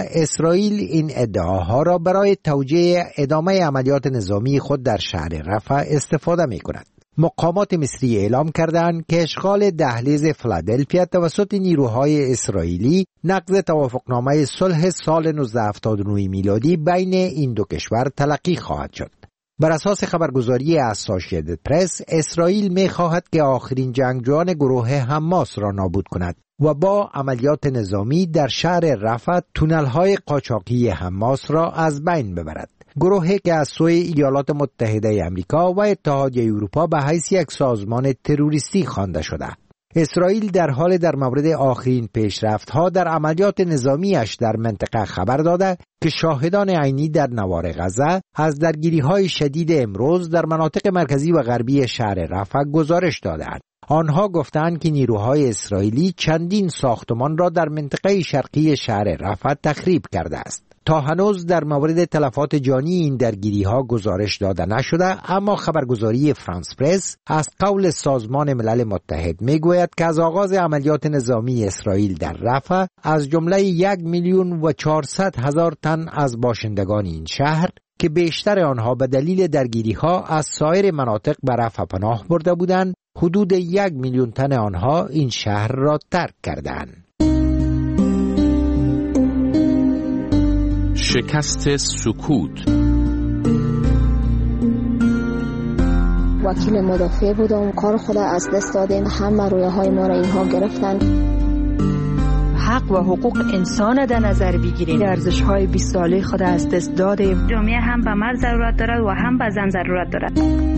اسرائیل این ادعاها را برای توجیه ادامه عملیات نظامی خود در شهر رفح استفاده می کند. مقامات مصری اعلام کردند که اشغال دهلیز فیلادلفیا توسط نیروهای اسرائیلی نقض توافقنامه صلح سال 1979 میلادی بین این دو کشور تلقی خواهد شد. بر اساس خبرگزاری اسوسییتد پرس، اسرائیل می خواهد که آخرین جنگجویان گروه حماس را نابود کند و با عملیات نظامی در شهر رفح تونل‌های قاچاقی حماس را از بین ببرد. گروهی که از سوی ایالات متحده آمریکا و اتحادیه اروپا به حیث یک سازمان تروریستی خوانده شده. اسرائیل در حال در مورد آخرین پیشرفت‌ها در عملیات نظامیش در منطقه خبر داده که شاهدان عینی در نوار غزه از درگیری‌های شدید امروز در مناطق مرکزی و غربی شهر رفح گزارش دادند. آنها گفتند که نیروهای اسرائیلی چندین ساختمان را در منطقه شرقی شهر رفح تخریب کرده است. تا هنوز در مورد تلفات جانی این درگیری‌ها گزارش داده نشده، اما خبرگزاری فرانس پرس از قول سازمان ملل متحد میگوید که از آغاز عملیات نظامی اسرائیل در رفح از جمله 1,400,000 تن از باشندگان این شهر که بیشتر آنها به دلیل درگیری‌ها از سایر مناطق به رفح پناه برده بودند، حدود 1,000,000 تن آنها این شهر را ترک کردند. شکست سکوت. وکیل مدافع بودم، کار خود از دست دادیم، همه رویاهای ما را اینها گرفتن. حق و حقوق انسان در نظر بگیریم، ارزش‌های 20 ساله خود از دست دادیم. جامعه هم به مرد ضرورت دارد و هم به زن ضرورت دارد.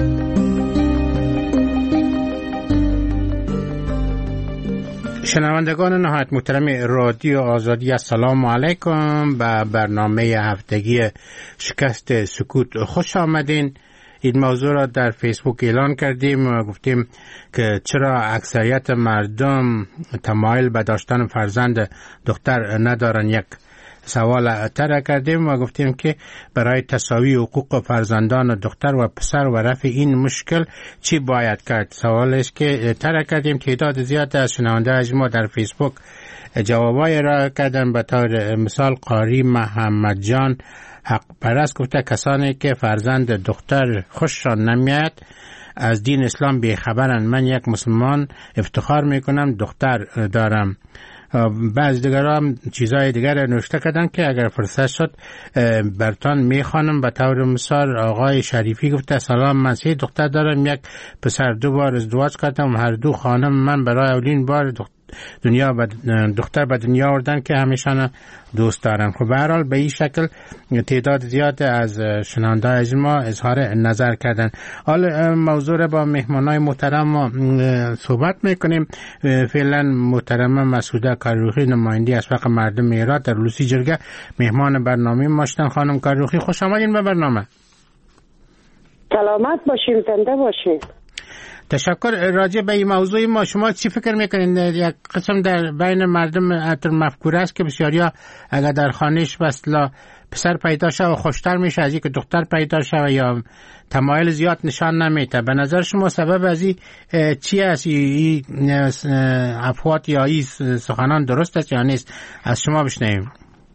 شنوندگان نهایت محترم رادیو آزادی، السلام علیکم. به برنامه هفتگی شکست سکوت خوش آمدین. این موضوع را در فیسبوک اعلان کردیم و گفتیم که چرا اکثریت مردم تمایل به داشتن فرزند دختر ندارن. یک سوال طرح کردیم و گفتیم که برای تساوی حقوق فرزندان دختر و پسر و رفع این مشکل چی باید کرد. سوال است که طرح کردیم. تعداد زیاد از شنونده ما در فیسبوک جوابای را کردن. به طور مثال قاری محمد جان حق پرست گفته کسانی که فرزند دختر خوششان نمیاد از دین اسلام بیخبرن. من یک مسلمان افتخار میکنم دختر دارم. بعض دیگر هم چیزای دیگر نوشته کردن که اگر فرصت شد برتان میخوانم. به طور مثال آقای شریفی گفته سلام، من 3 دختر دارم، یک پسر 2 بار ازدواج کردم، هر 2 خانم من برای اولین بار دختر به دنیا آوردن که همیشان دوست دارم. خب به هر حال به این شکل تعداد زیاد از شنوندگان ما اظهار نظر کردن. حالا موضوع را با مهمانای محترم صحبت میکنیم. فعلا محترم مسعوده کاروخی، نماینده از فقه مردم ایران در لوسی جرگه، مهمان برنامه ما شدن. خانم کاروخی خوش آمدین به برنامه. سلامت باشین، زنده باشین. تشکر. راجع به این موضوع ما شما چی فکر میکنین؟ یک قسم در بین مردم مفکوره است که بسیاریا اگر در خانهش بسلا پسر پیدا شد و خوشتر میشه از اینکه دختر پیدا شد یا تمایل زیاد نشان نمیده. به نظر شما سبب از این چی است؟ این افوات یا این سخنان درست است یا نیست؟ از شما بشنویم.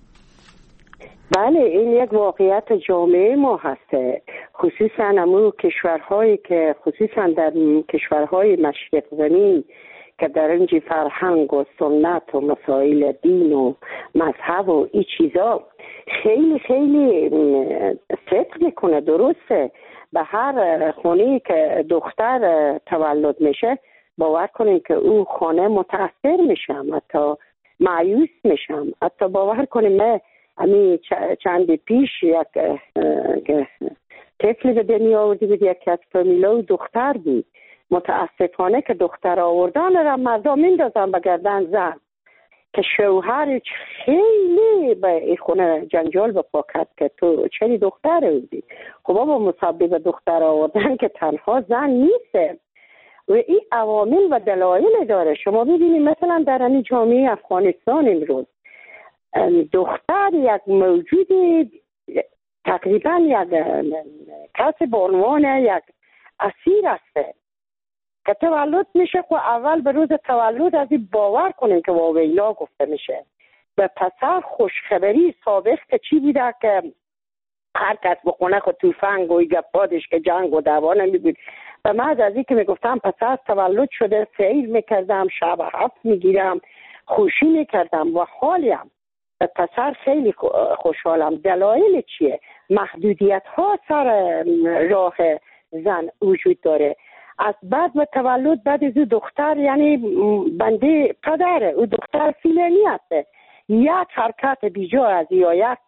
بله، این یک واقعیت جامعه ما هسته، خصوصا امو کشورهایی که خصوصا در کشورهای مشرق زمین که در اینجا فرهنگ و سنت و مسائل دین و مذهب و این چیزا خیلی خیلی صدق میکنه. درسته به هر خونه که دختر تولد میشه باور کنین که او خانه متاثر میشم، حتی مایوس میشم. حتی باور کنین من چند پیش یک طفل به دنیا آوردی بود، یک از فامیلای دختر بود. متاسفانه که دختر آوردن را مردم میندازن به گردن زن که شوهر خیلی به خونه جنجال بپا کرد که تو چری دختر آوردی. خب بابا مسبب دختر آوردن که تنها زن نیست و این عوامل و دلایل داره. شما ببینید مثلا در این جامعه افغانستان امروز دختر یک موجود تقریبا یک کس به عنوان یک اسیر است که تولد میشه. خب اول به روز تولد از این باور کنیم که واویلا گفته میشه به پسر خوشخبری سابق که چی بوده که هر کس بخونه خود توفنگ و گپادش که جنگ و دعوا نمیبود. و من از این که میگفتم پسر تولد شده سیر میکردم، شب 7 میگیرم، خوشی میکردم و حالیم به پسر خیلی خوشحالم. دلایل چیه؟ محدودیت ها سر راه زن وجود داره. از بعد به تولد بعد از دختر یعنی بنده پدره او دختر فیلنی هسته، یک حرکت بیجا از یا یک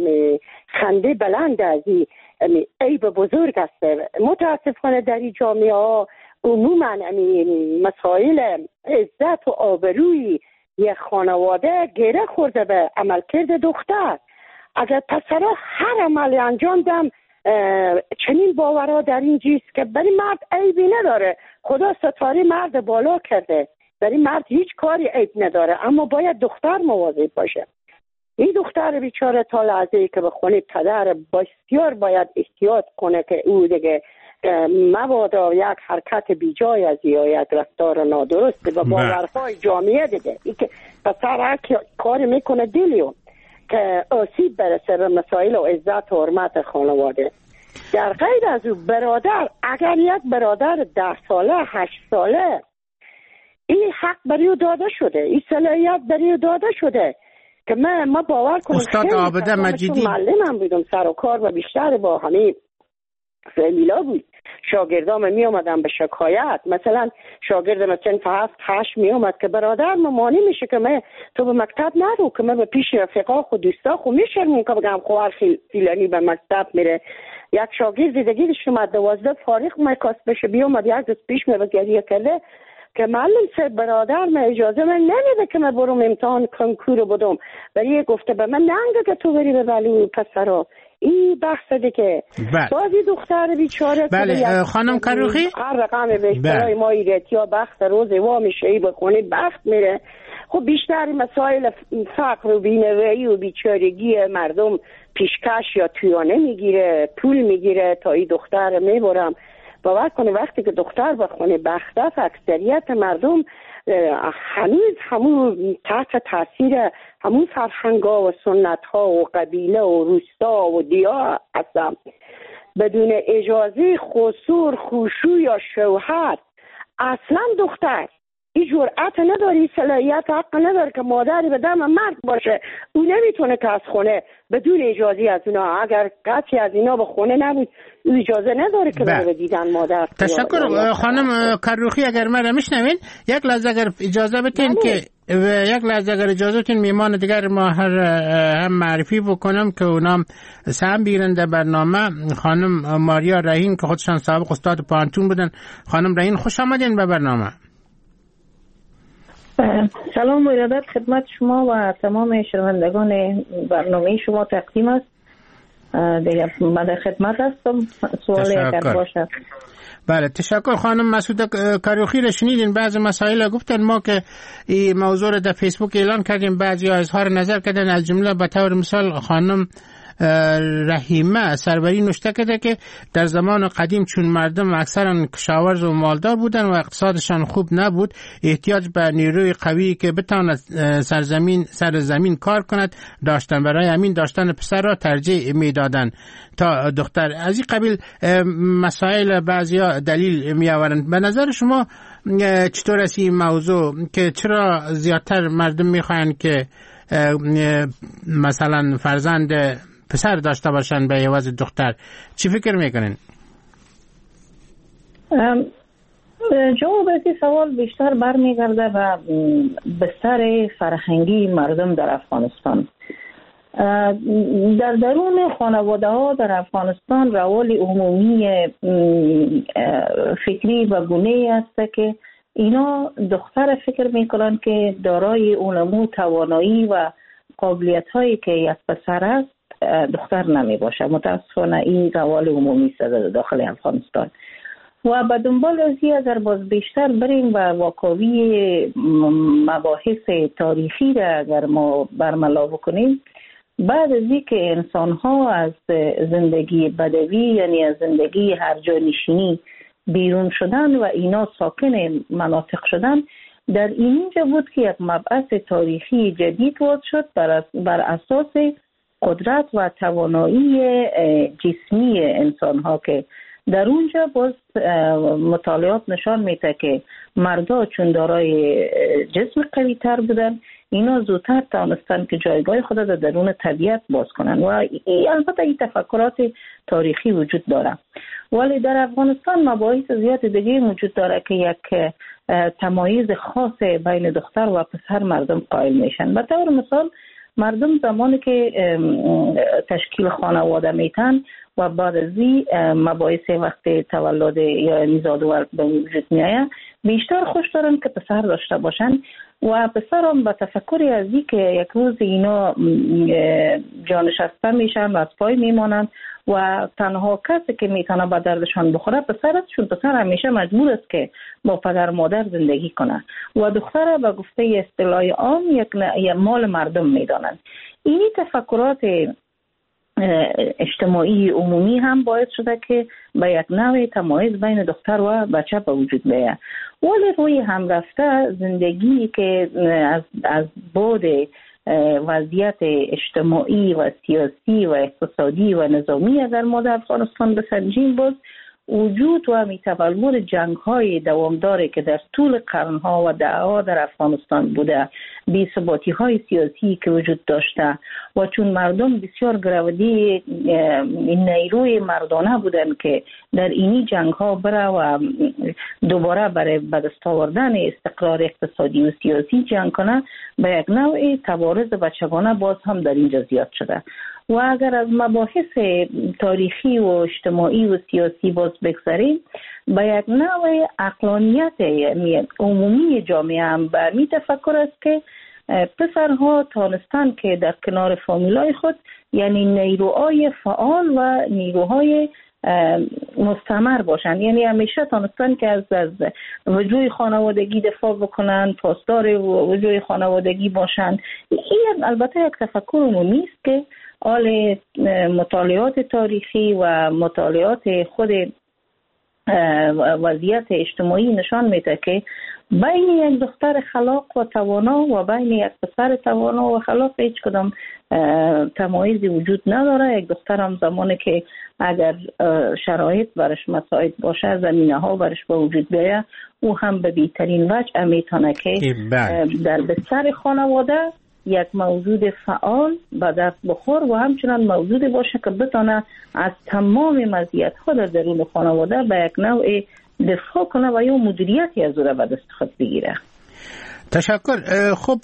خنده بلند از عیب بزرگ هسته. متاسفانه در این جامعه ها عموما مسائل عزت و آبروی یک خانواده گره خورده به عملکرد دختر. اگر پسرها هر عملی انجام دم چنین باورها در این جیست که برای مرد عیبی نداره، خدا ستاره مرد بالا کرده، برای مرد هیچ کاری عیب نداره، اما باید دختر مواظب باشه. این دختر بیچاره تا لحظه‌ای که به خونه پدر بسیار باید احتیاط کنه که او دیگه مبادا یک حرکت بیجای از یا یک رفتار نادرست و باورهای جامعه دیگه ای که پسر کاری میکنه دیلیو که آسیب برسه به مسائل و عزت و حرمت خانواده. در غیر از او برادر، اگر یک برادر 10 ساله 8 ساله این حق برای او داده شده، این صلاحیت برای او داده شده که ما باور کنیم. استاد عابده مجیدی معلمم بودم، سر و کار و بیشتر با همین فامیلا بود. شاگردام می آمدن به شکایت، مثلا شاگرد مثلا 7-8 می آمد که برادر ممانی میشه که تو به مکتب نرو، که من به پیش رفقا خود دوستا خود میشرمون که بگم خوار فیلانی به مکتب میره. یک شاگرد دیگه اومد 12 فارغ میکاست بشه بیامد یک دست پیش می گریه کرده که معلم سر برادر من اجازه من نمیده که من برم امتحان کنکور بدم، ولی گفته به من ننگه که تو بری به ولی پسرا. این بحث دیگه بازی دختر بیچاره. بله خانم کروخی هر رقم به اشترای ما ایرت یا بخت روز وا میشه ای بخونه بخت میره. خب بیشتر مسائل فقر و بینوایی و بیچارگی مردم پیشکش یا تویانه میگیره، پول میگیره تا این دختر میبرم. باور کنه وقتی که دختر بخونه بخته اکثریت مردم هنوز همون تحت تاثیر همون فرهنگا و سنت ها و قبیله و روستا و دیا هستن. بدون اجازه خسور خوشو یا شوهر اصلا دختر این جرأت نداری، صلاحیت حق نداره که مادری به دم مرد باشه. او نمیتونه که از خونه بدون اجازه از اونا، اگر قطعی از اینا به خونه نبود او اجازه نداره که بره دیدن مادر. تشکر خانم کروخی. اگر من میشنوین یک لحظه اگر اجازه بتین که یک لحظه اگر اجازه بتین میمان دیگر ما هم معرفی بکنم که اونام سهم بگیرن برنامه. خانم ماریا رهین که خودشان سابق استاد پانتون بودن. خانم رهین خوش آمدین به برنامه. سلام و ارادت خدمت شما و تمام شنوندگان برنامه شما تقدیم است. دیگه من در خدمت هستم، سوالی اگر باشد. بله تشکر. خانم مسعود کروخی را شنیدین، بعضی مسائل گفتن، ما که این موضوع را در فیسبوک اعلان کردیم، بعضی ها اظهار نظر کردن، از جمله به طور مثال خانم رحیمه سروری نوشته کرده که در زمان قدیم چون مردم اکثرا کشاورز و مالدار بودن و اقتصادشان خوب نبود، احتیاج به نیروی قوی که بتواند سر زمین کار کند داشتن، برای همین داشتن پسر را ترجیح میدادند تا دختر. از این قبیل مسائل بعضیا دلیل می آورند. به نظر شما چطور است این موضوع که چرا زیادتر مردم میخواهند که مثلا فرزند پسر داشته باشن به عوض دختر؟ چی فکر میکنین؟ جواب این سوال بیشتر برمیگرده به بستر فرهنگی مردم در افغانستان. در درون خانواده ها در افغانستان روال عمومی فکری و گونه‌ای است که اینا دختر فکر میکنن که دارای اونمو توانایی و قابلیت هایی که یک پسر است دختر نمی باشه. متاسفانه این روال عمومی است در داخل افغانستان. و به دنبال از این اگر باز بیشتر بریم و واقعی مباحث تاریخی را اگر ما برملا بکنیم، بعد از این که انسان ها از زندگی بدوی یعنی از زندگی هر جا نشینی بیرون شدن و اینا ساکن مناطق شدن، در اینجا بود که یک مبحث تاریخی جدید وارد شد بر اساس قدرت و توانایی جسمی انسان ها که در اونجا باز مطالعات نشان میده که مردا چون دارای جسم قوی تر بودن، اینا زودتر توانستن که جایگاه خود در درون طبیعت باز کنن و البته این تفکرات تاریخی وجود داره. ولی در افغانستان مباحث زیاد دیگه وجود داره که یک تمایز خاص بین دختر و پسر مردم قائل میشن. به طور مثال مردم زمانی که تشکیل خانواده میتن و بعد از این مباحث وقت تولد یا نزاد و به وجود میآید، بیشتر خوش دارن که پسر داشته باشن و پسر هم با تفکری از این که یک روز اینا جانشسته میشن و از پای میمانند و تنها کسی که میتونه به دردشان بخوره پسر است، چون پسر همیشه مجبور است که با پدر مادر زندگی کنه و دختر به گفته اصطلاح عام یک مال مردم میدانند. اینی تفکرات اجتماعی عمومی هم باعث شده که به یک نوع تمایز بین دختر و بچه به وجود بیاید. ولی روی هم رفته زندگی که از بعد وضعیت اجتماعی و سیاسی و اقتصادی و نظامی اگر ما در افغانستان بسنجیم، باز وجود و تولد جنگ‌های دوامداری که در طول قرن‌ها و دهه‌ها در افغانستان بوده، بی‌ثباتی‌های سیاسی که وجود داشته و چون مردم بسیار گرودی نیروی مردانه بودن که در اینی جنگ‌ها بره و دوباره برای به دست آوردن استقرار اقتصادی و سیاسی جنگ کنه، به یک نوع تبارز بچگانه باز هم در اینجا زیاد شده. و اگر از مباحث تاریخی و اجتماعی و سیاسی باز بگذاریم، به یک نوع عقلانیت عمومی جامعه هم برمی تفکر است که پسرها تانستن که در کنار فامیلای خود، یعنی نیروهای فعال و نیروهای مستمر باشن، یعنی همیشه تانستن که از وجوه خانوادگی دفاع بکنن، پاسدار وجوه خانوادگی باشن. این البته یک تفکر عمومی است که حال مطالعات تاریخی و مطالعات خود وضعیت اجتماعی نشان میده که بین یک دختر خلاق و توانا و بین یک پسر توانا و خلاق هیچ کدام تمایزی وجود نداره. یک دختر هم زمانی که اگر شرایط برش مساعد باشه، زمینه ها برش به وجود بیاید، او هم به بهترین وجه میتونه که در بستر خانواده یک موجود فعال به دست بخور و همچنان موجود باشه که بتونه از تمام مزیت‌ها در درون خانواده به یک نوع دفاع کنه و یا مدیریتی از او را به دست خود بگیره. تشکر. خب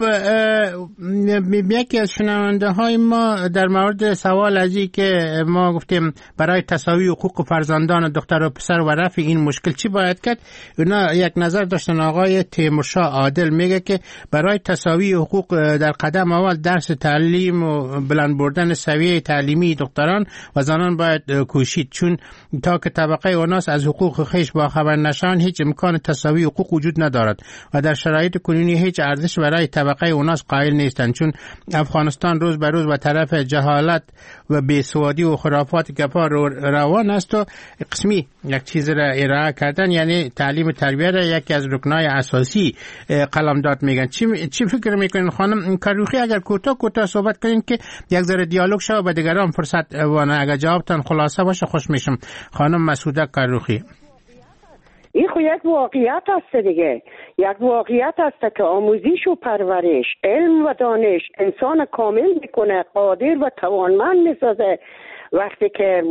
یکی از شنونده های ما در مورد سوال از این که ما گفتیم برای تساوی حقوق فرزندان دختر و پسر و رفع این مشکل چی باید کرد، اونا یک نظر داشتن. آقای تیمورشاه عادل میگه که برای تساوی حقوق در قدم اول درس تعلیم و بلند بردن سویه تعلیمی دختران و زنان باید کوشید، چون تا که طبقه اوناس از حقوق خیش با خبر نشان هیچ امکان تساوی حقوق وجود ندارد و در شرایط کنونی هیچ ارزش برای طبقه اوناس قائل نیستند، چون افغانستان روز به روز به طرف جهالت و بیسوادی و خرافات گپا روان است و قسمی یک چیز را ارائه کردن، یعنی تعلیم تربیت را یکی از رکنای اساسی قلمداد میگن. چی فکر میکنین خانم کروخی؟ اگر کوتاه صحبت کنین که یک ذره دیالوگ شه و به دیگران فرصت وانه، اگر جوابتان خلاصه باشه خوش میشم. خانم مسعوده کروخی. این خو یک واقعیت است دیگه، یک واقعیت است که آموزش و پرورش، علم و دانش انسان کامل میکنه، قادر و توانمند میسازه. وقتی که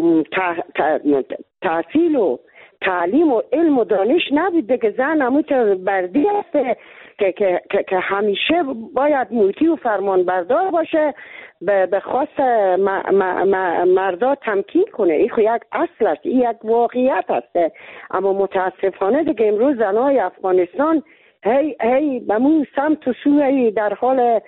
تحصیل و تعلیم و علم و دانش نبود دیگه، زن همون بردی است که همیشه باید موتی و فرمان بردار باشه، به خواست مردا تمکین کنه. این خو یک اصل است، این یک واقعیت است. اما متاسفانه دیگه امروز زنای افغانستان هی به مون سمت و سوی در حال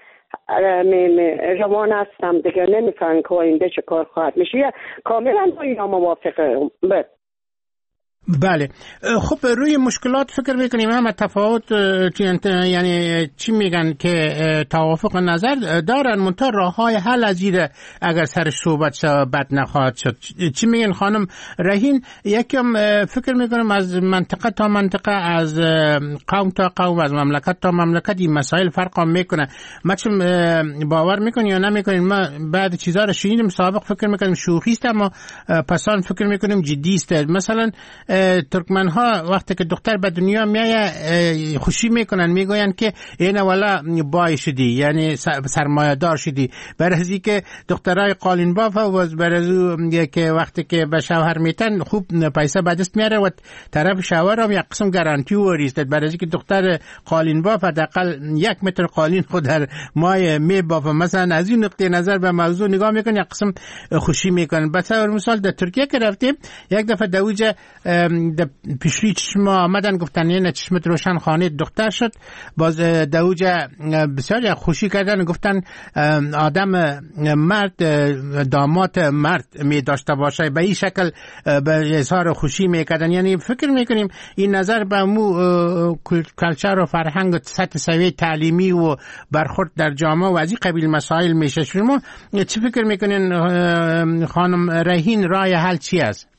روان هستم دیگه، نمیفهمم که آینده چه کار خواهد میشه. کاملا با اینا موافقم. بله. خب روی مشکلات فکر میکنیم همه تفاوت، یعنی چی میگن که توافق نظر دارن، منتها راه های حل از این اگر سرش صحبت شد بد نخواهد شد. چی میگن خانم رهین؟ یکم فکر میکنم از منطقه تا منطقه، از قوم تا قوم، از مملکت تا مملکت این مسائل فرق میکنه. ما چون باور میکنی یا نمیکنین، ما بعد چیزا رو شنیدیم سابق فکر میکنیم شوخی است، اما پسان فکر میکنیم جدی است. مثلا ترکمن ها وقتی که دختر به دنیا میایه خوشی میکنن، میگوین که این والا بای شدی، یعنی سرمایه دار شدی، برای از اینکه دخترای قالین باف و برای که وقتی که به شوهر میتن خوب پیسه به دست میاره و طرف شوهر هم یک قسم گارانتی وریستد، برای از اینکه دختر قالین باف حداقل 1 متر قالین خود در مای میبافه. مثلا از این نقطه نظر به موضوع نگاه میکنن، یک قسم خوشی میکنن. مثلا مثال در ترکیه که رفتیم یک دفعه دوجه پیشری چشم آمدن گفتن این چشمت روشن خانه دختر شد، باز دوجه بسیار خوشی کردن، گفتن آدم مرد داماد مرد می داشته باشه، به این شکل به اظهار خوشی میکردن. یعنی فکر میکنیم این نظر به مو کلچر و فرهنگ و سطح سویه تعلیمی و برخورد در جامعه و از این قبیل مسائل میشه. شما چی فکر میکنین خانم رهین، راه حل چی است؟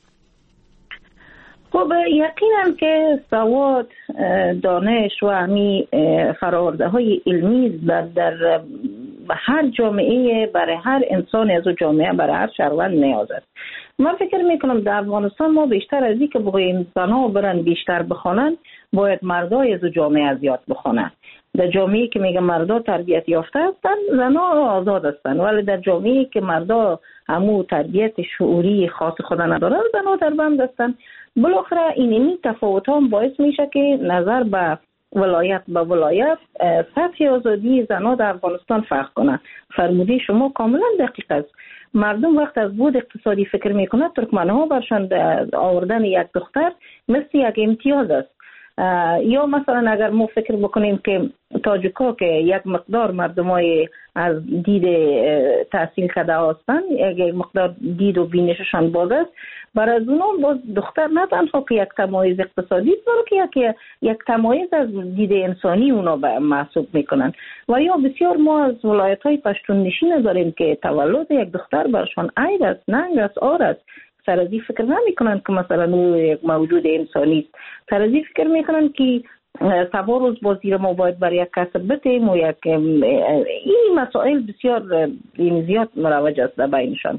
خب یقینا که سواد، دانش و همی فراورده های علمی در هر جامعه، برای هر انسان از جامعه، برای هر شهروند نیاز است. من فکر میکنم در افغانستان ما بیشتر از این که بگوییم زنها برن بیشتر بخوانن، باید مردای از جامعه زیاد بخوانن. در جامعه‌ای که میگه مردا تربیت یافته هستن، زنها آزاد هستن، ولی در جامعه‌ای که مردا همو تربیت شعوری خاص خود ندارن، زنها در بند هستن. بالاخره اینمی تفاوت هم باعث میشه که نظر به ولایت سطح آزادی زنها در افغانستان فرق کنه. فرموده شما کاملا دقیق است. مردم وقت از بود اقتصادی فکر میکنه، ترکمنها برشان آوردن یک دختر مثل یک امتیاز است. یا مثلا اگر ما فکر بکنیم که تاجیکا که یک مقدار مردمای از دید تحصیل کرده هستند، یک مقدار دید و بینششان باز است، برای از اونا باز دختر نه تنها که یک تمایز اقتصادی بلکه یک تمایز از دید انسانی اونا محسوب میکنن. و یا بسیار ما از ولایت های پشتون نشین داریم که تولد یک دختر برشان عیب است، ننگ است، عار است. سر از این فکر نمی کنن که مثلا او یک موجود انسانی است. سر از این فکر می کنن که سبا روز با زیر ما باید برای یک کسب بتیم و یک این مسائل بسیار زیاد مروج است در بینشان.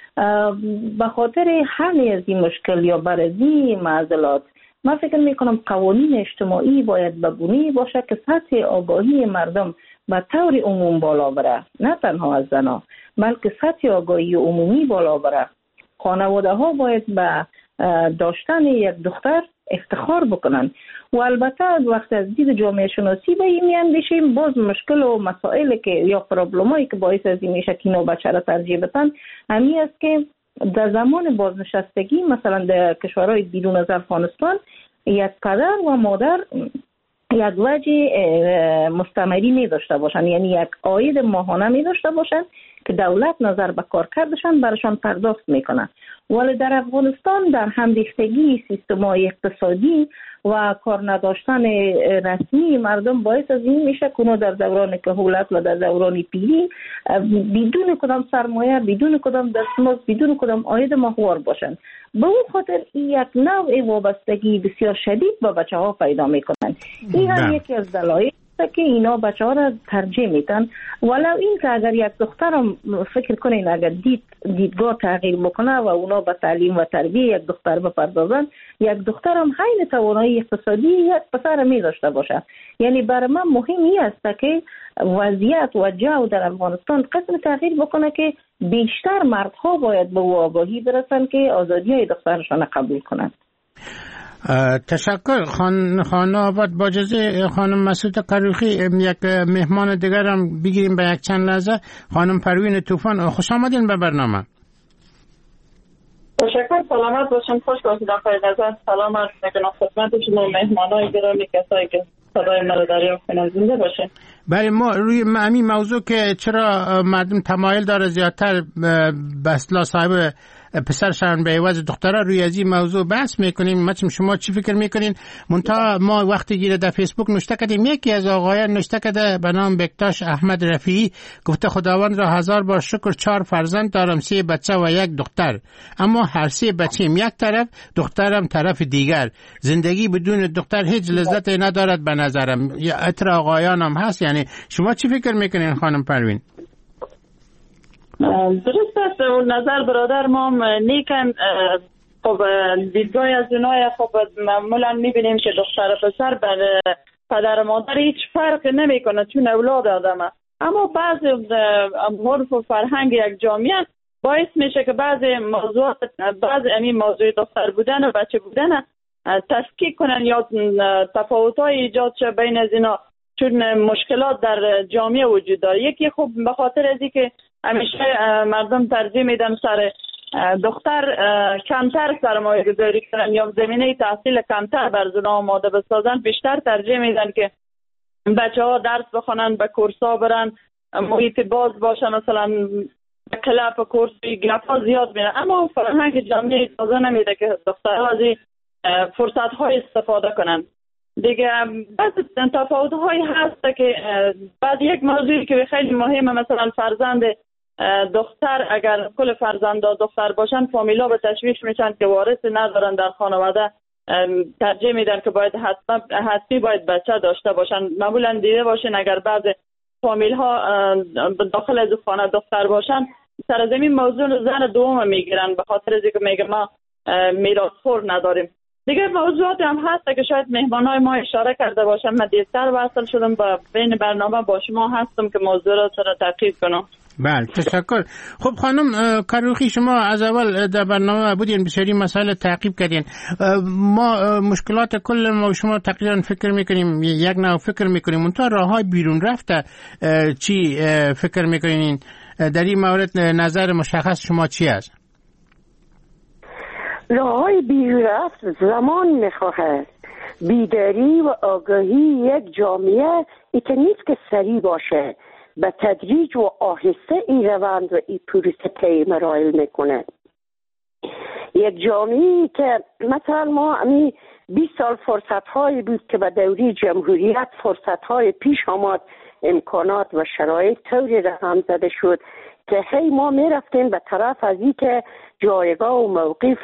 به خاطر حل از این مشکل یا برازی معضلات، من فکر می کنم قوانین اجتماعی باید به گونه‌ای باشه که سطح آگاهی مردم به طور عموم بالا بره، نه تنها از زنها بلکه سطح آگاهی عمومی بالا بره. خانواده ها باید به داشتن یک دختر افتخار بکنن و البته وقت از دید جامعه شناسی به این میاندیشیم، باز مشکل و مسائل که یا پرابلمایی که باعث از این میشه که اینا بچه را ترجیح بدن همین است که در زمان بازنشستگی مثلا در کشورهای بیرون از افغانستان یک پدر و مادر یک وجه مستمری می داشته باشن، یعنی یک عاید ماهانه می داشته باشن که دولت نظر به کارکردشان برشان پرداخت میکنه. ولی در افغانستان در همریختگی سیستم‌های اقتصادی و کار نداشتن رسمی مردم باعث از این میشه که در دوران کهولت و در دوران پیری بدون کدام سرمایه، بدون کدام دستمزد، بدون کدام عاید ماهوار باشن. به اون خاطر این یک نوع وابستگی بسیار شدید با بچه ها پیدا میکنن. این هم یکی از دلایل که اینا بچه ها را ترجیح میتن. ولو این که اگر یک دخترم فکر کنین اگر دیدگاه تغییر بکنه و اونا به تعلیم و تربیه یک دختر بپردازن، یک دخترم حین توانایی اقتصادی یک پسر می داشته باشه. یعنی برای من مهم این است که وضعیت و جو در افغانستان قسم تغییر بکنه که بیشتر مردها باید به آگاهی برسن که آزادی های دخترشان قبول کنن. تشکر. خانم آباد، با اجازه خانم مسعود قروخی یک مهمان دیگر هم بگیریم به یک چند لحظه. خانم پروین طوفان، خوش آمدین به برنامه. تشکر، سلامت باشم، خوش باشید آقای نظر. سلام عرض میکنم خدمت شما مهمانای گرامی، کسایی که صدای مرا دریافت کنن، زنده باشین. بله، ما روی همین موضوع که چرا مردم تمایل داره زیادتر به اصطلاح صاحب پسرشان به عوض دخترها روی از این موضوع بحث میکنیم. مثلا شما چی فکر میکنین؟ منتها ما وقتی گیره در فیسبوک نوشته کردیم، یکی از آقایان نوشته کرده به نام بکتاش احمد رفیعی، گفته خداوند را 1000 بار شکر 4 فرزند دارم، 3 بچه و 1 دختر، اما هر 3 بچه‌م یک طرف، دخترم طرف دیگر. زندگی بدون دختر هیچ لذت ندارد به نظرم. یا اتر آقایان هم هست. یعنی شما چی فکر میکنین خانم پروین؟ درست است اون نظر برادر ما نیکن. خب دیدگاه از اونای خب معمولا میبینیم که دختر و پسر بر پدر و مادر هیچ فرق نمیکنه چون اولاد آدمه، اما بعضی عرف و فرهنگ یک جامعه باعث میشه که بعضی موضوعات، بعضی همین موضوع دختر بودن و بچه بودن تفکیک کنن یا تفاوت‌های ایجاد شه بین از اینا، چون مشکلات در جامعه وجود داره. یکی خب به خاطر از اینکه همیشه مردم ترجیح میدن سر دختر کمتر سرمایه گذاری کنن یا زمینه تحصیل کمتر بر زنها آماده بسازن، بیشتر ترجیح میدن که بچه ها درس بخونن، به کورسا برن، محیط باز باشن، مثلا کلاب کورس گپا زیاد میرن. اما فرهنگ جامعه اجازه نمیده که دخترها از این فرصت های استفاده کنن. دیگه بعض تفاوت هایی هست که بعد یک موضوعی که خیلی مهمه، مثلا فرزند دختر اگر کل فرزندان دختر باشن فامیلا به تشویش میشن که وارث ندارن در خانواده، ترجیح میدن که باید حتمی باید بچه داشته باشن. معمولا دیده باشین اگر بعض فامیل ها داخل از خانه دختر باشن سرزمین موضوع زن دوم میگیرن به خاطر اینکه میگه ما میراثخور نداریم. دیگه موضوعات هم هست که شاید مهمانای ما اشاره کرده باشن. من دیرتر وصل شدم با بین برنامه با شما هستم که موضوع را تحقیق کنم. بله تشکر. خب خانم کروخی، شما از اول در برنامه بودین، بسیاری مسائل تعقیب کردین. ما مشکلات کل ما شما تقریبا فکر میکنیم، یک نوع فکر میکنیم، اونتا راههای بیرون رفته چی فکر میکنین؟ در این مورد نظر مشخص شما چی است؟ راههای بیرون رفت زمان میخواهد، بیداری و آگاهی یک جامعه ایتا نیست که سریع باشه، به تدریج و آهسته این روند و این پروسه طی مراحل میکنه. یک جامعه که مثلا ما 20 سال فرصت هایی بود که به دوری جمهوریت فرصت های پیش آمد، امکانات و شرایط طوری رقم زده شد که هی ما میرفتیم به طرف از این که جایگاه و موقف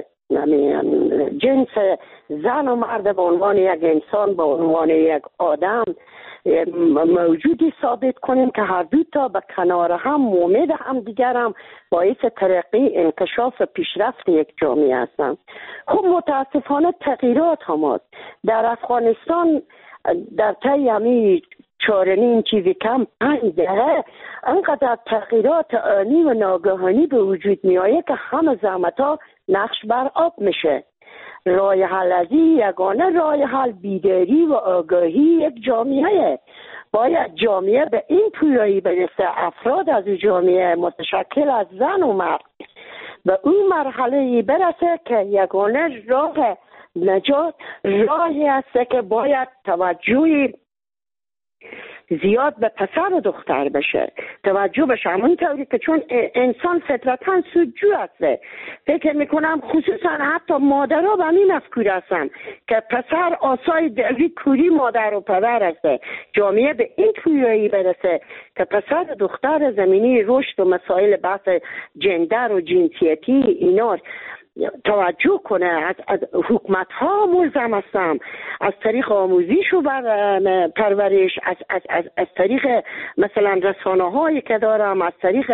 جنس زن و مرد به عنوان یک انسان، به عنوان یک آدم موجودی ثابت کنیم که هر دو تا به کنار هم امید هم دیگر هم باعث ترقی، انکشاف و پیشرفت یک جامعه هستند. خب متاسفانه تغییرات هم هست. در افغانستان در طی همین 4.5 چیزی کم 5 دهه انقدر تغییرات آنی و ناگهانی به وجود می آید که همه زحمت ها نقش بر آب میشه. راه حل ازی یگانه راه حل بیداری و آگاهی یک جامعه. باید جامعه به این پویایی برسه، افراد از جامعه متشکل از زن و مرد به اون مرحله برسه که یگانه راه نجات راهی است که باید توجهی زیاد به پسر و دختر بشه، توجه بشه همون طوری که چون انسان فطرتاً سودجو هسته. فکر میکنم خصوصا حتی مادرها به همین مفکور هستن که پسر آسای دلی کوری مادر و پدر هسته. جامعه به این پویایی برسه که پسر و دختر زمینی رشد و مسائل بحث جندر و جنسیتی اینا توجه کنه. از حکومت ها ملزم هستم از طریق آموزش و پرورش، از طریق مثلا رسانه هایی که دارم، از طریق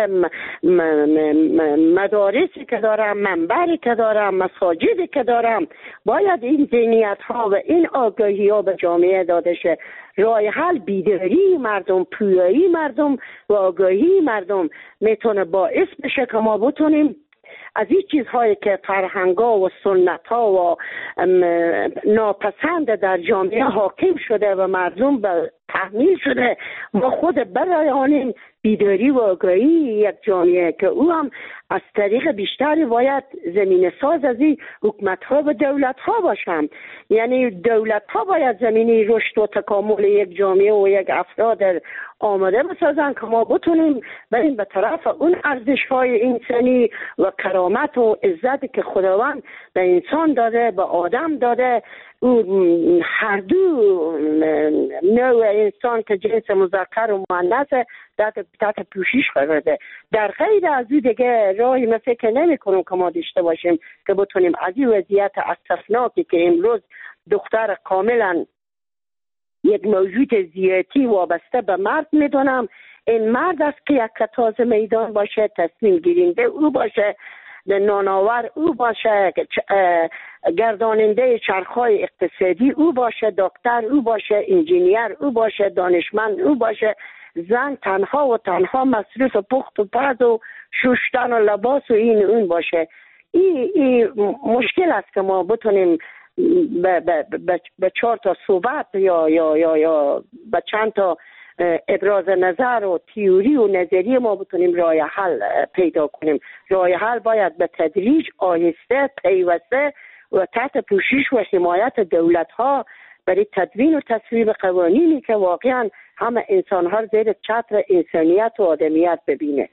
مدارسی که دارم، منبری که دارم، مساجدی که دارم، باید این ذهنیت ها و این آگاهی ها به جامعه داده شه. راه حل بیداری مردم، پویایی مردم و آگاهی مردم میتونه باعث بشه که ما بتونیم از این چیزهایی که فرهنگا و سنت‌ها و ناپسند در جامعه حاکم شده و مردم به تحمیل شده ما خود برایانیم بیداری و آگاهی یک جامعه که او هم از طریق بیشتری باید زمینه ساز از این حکومت ها و دولت ها باشند. یعنی دولت ها باید زمینه رشد و تکامل یک جامعه و یک افراد آماده بسازن که ما بتونیم بریم به طرف اون ارزش های انسانی و کرامت و عزتی که خداوند به انسان داده، به آدم داده. هر دو نوع انسان که جنس مذکر و مؤنث تحت پوشش قرار ده. در غیر از این دیگه راهی من فکر نمی کنم که ما داشته باشیم که بتونیم از این وضعیت اسفناکی که امروز دختر کاملا یک موجود ذاتی وابسته به مرد میدونم، این مرد است که یک کتاز میدان باشه، تصمیم گیرنده او باشه، نانآور او باشه، گرداننده چرخهای اقتصادی او باشه، دکتر او باشه، انجینیر او باشه، دانشمند او باشه. زن تنها و تنها مصروف پخت و پز و شستن و لباس و این اون باشه. این مشکل است که ما بتونیم به 4 تا صحبت یا به چند تا ابراز نظر و تئوری و نظریه ما بتونیم راه حل پیدا کنیم. راه حل باید به تدریج، آهسته، پیوسته و تحت پوشش و حمایت دولت ها برای تدوین و تصویب قوانینی که واقعا همه انسان ها زیر چتر انسانیت و آدمیت ببینه.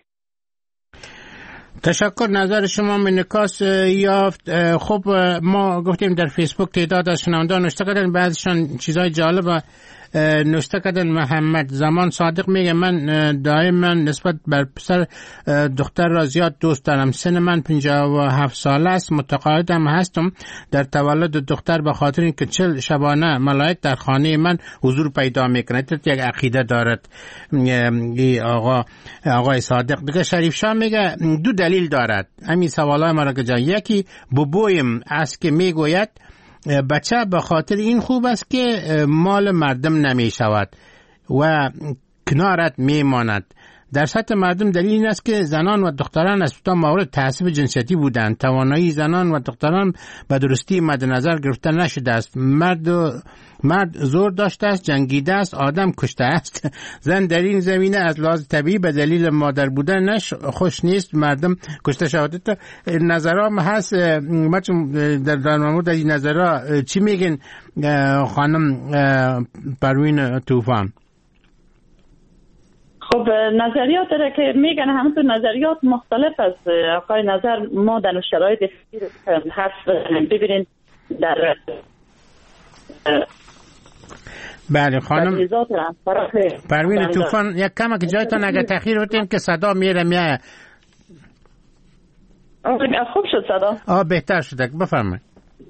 تشکر. نظر شما منعکاس یافت. خب ما گفتیم در فیسبوک تعداد از شنوندگان نوشته کردن، بعضیشان چیزای جالب نوشته کردن. محمد زمان صادق میگه من دائما نسبت بر پسر دختر را زیاد دوست دارم. سن من 57 ساله است. متقاعدم هستم در تولد دختر به خاطر اینکه 40 شبانه ملائک در خانه من حضور پیدا میکنه. یک عقیده دارد آقای صادق. دیگه شریف شاه میگه 2 دلیل دارد همین سوالای ما را که جان. یکی بوبویم است که میگوید بچه به خاطر این خوب است که مال مردم نمی شود و کنارت می ماند. در سطح مردم دلیل این است که زنان و دختران از مورد تعصب جنسیتی بودند. توانایی زنان و دختران به درستی مد نظر گرفته نشده است. مرد زور داشته است، جنگیده است، آدم کشته است. زن در این زمینه از لحاظ طبیعی به دلیل مادر بودنش خوش نیست مردم کشته شود. نظرام هست بچه در مورد این نظرها چی میگن خانم پروین طوفان؟ خب نظریات داره که میگن همون نظریات مختلف است. آقای نظر ما در شرایط هست ببینید در بله خانم پروین طوفان یک کم که جایتان اگه تأخیر بودین که صدا میره خوب شد صدا بهتر شده بفرمایید.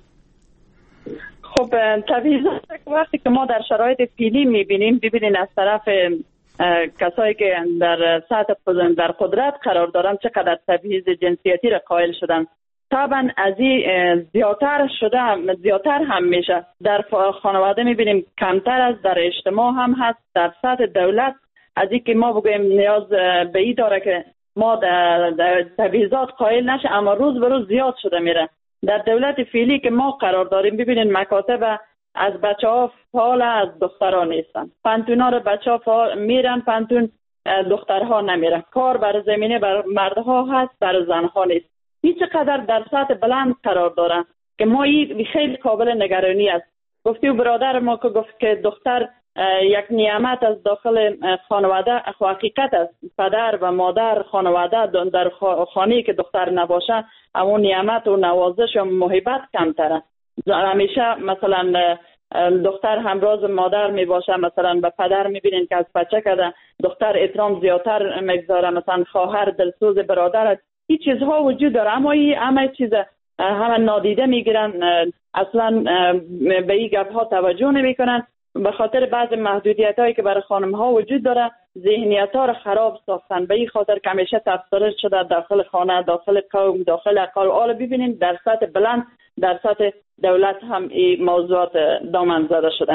خب تبعیضات وقتی که ما در شرایط فعلی میبینیم ببینین از طرف کسایی که در سطح در قدرت قرار دارن چقدر تبعیض جنسیتی را قائل شدن. طبعا از این زیادتر هم میشه. در خانواده میبینیم کمتر است، در اجتماع هم هست، در سطح دولت از این که ما بگویم نیاز به این داره که ما در تبعیضات قائل نشه، اما روز به روز زیاد شده میره. در دولت فعلی که ما قرار داریم ببینین مکاتب از بچه ها فعال، از دخترها نیستن. پانتونا رو بچه ها میرن پانتون، دخترها نمیرن. کار بر زمینه بر مردها هست، بر زنها نیست. این چقدر در سطح بلند قرار دارن که ما این خیلی قابل نگرانی است. گفتی برادر ما که گفت که دختر یک نعمت از داخل خانواده، حقیقت است. پدر و مادر خانواده در خانه‌ای که دختر نباشه اون نعمت و نوازش و محبت کمتره. همیشه مثلا دختر همراز مادر می باشه، مثلا به پدر میبینین که از بچه کده دختر احترام زیادتر میگذاره، مثلا خواهر دلسوز برادر، این چیزها وجود داره. اما این همه چیز همه نادیده میگیرن، اصلا به این گپ ها توجه نمیکنن. به خاطر بعض محدودیت هایی که برای خانم ها وجود داره ذهنیت ها رو خراب ساختن. به این خاطر که همیشه تفسیر شده داخل خانه، داخل قوم، داخل اقل. حالا ببینید در سطح بلند، در سطح دولت هم این موضوعات دامن زده شده.